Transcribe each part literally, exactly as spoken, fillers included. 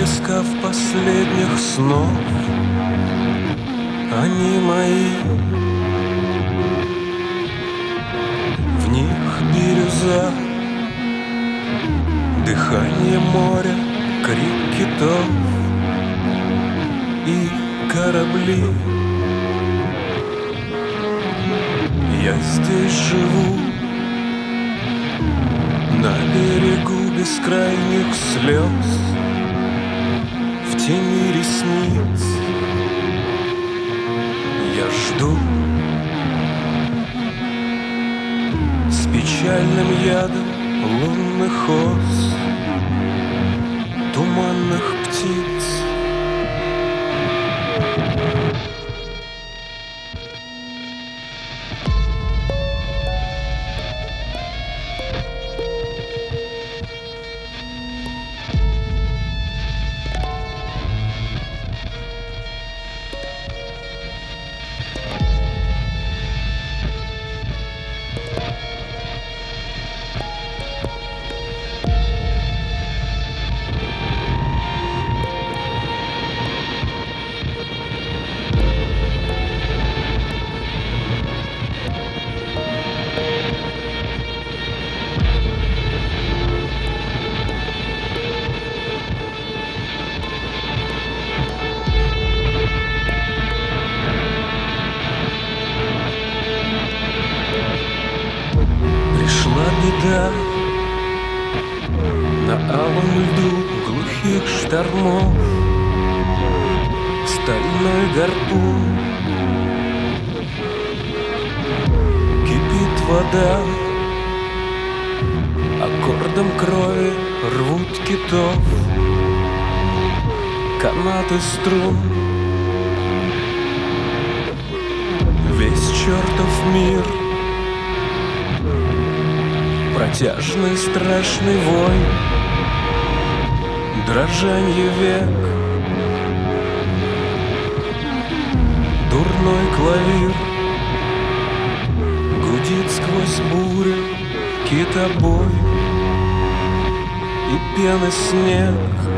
отблесков последних снов, они мои. В них бирюза, дыхание моря, крик китов и корабли. Я здесь живу, на берегу бескрайних слез, в тени ресниц. Я жду с печальным ядом лунных ос, туманных птиц. Беда на алом льду глухих штормов, стальной гарпун. Кипит вода, аккордом крови рвут китов канаты струн. Весь чертов мир, протяжный страшный вой, дрожанье век, дурной клавир гудит сквозь бурю китобой и пены снег.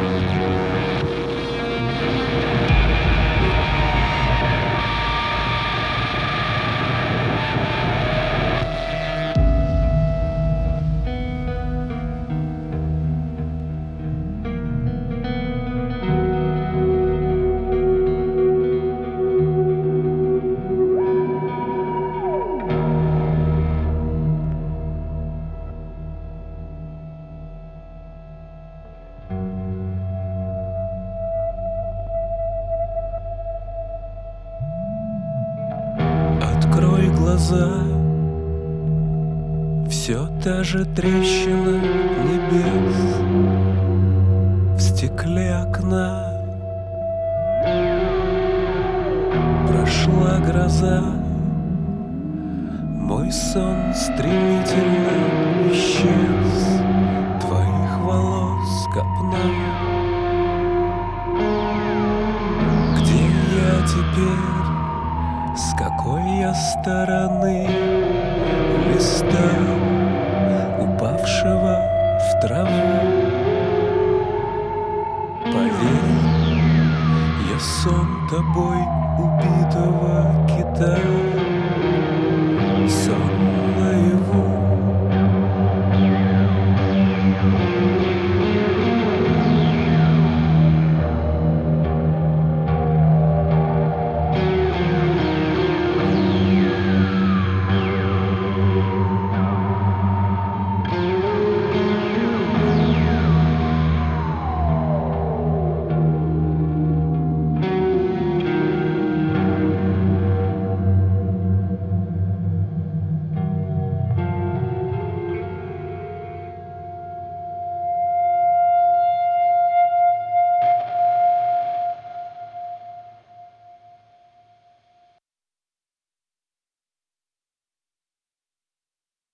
Открой глаза, все та же трещина небес в стекле окна. Прошла гроза, мой сон стремительно исчез, твоих волос копна. Где я теперь? С какой я стороны листа, упавшего в траву? Поверь, я сон тобой убитого кита.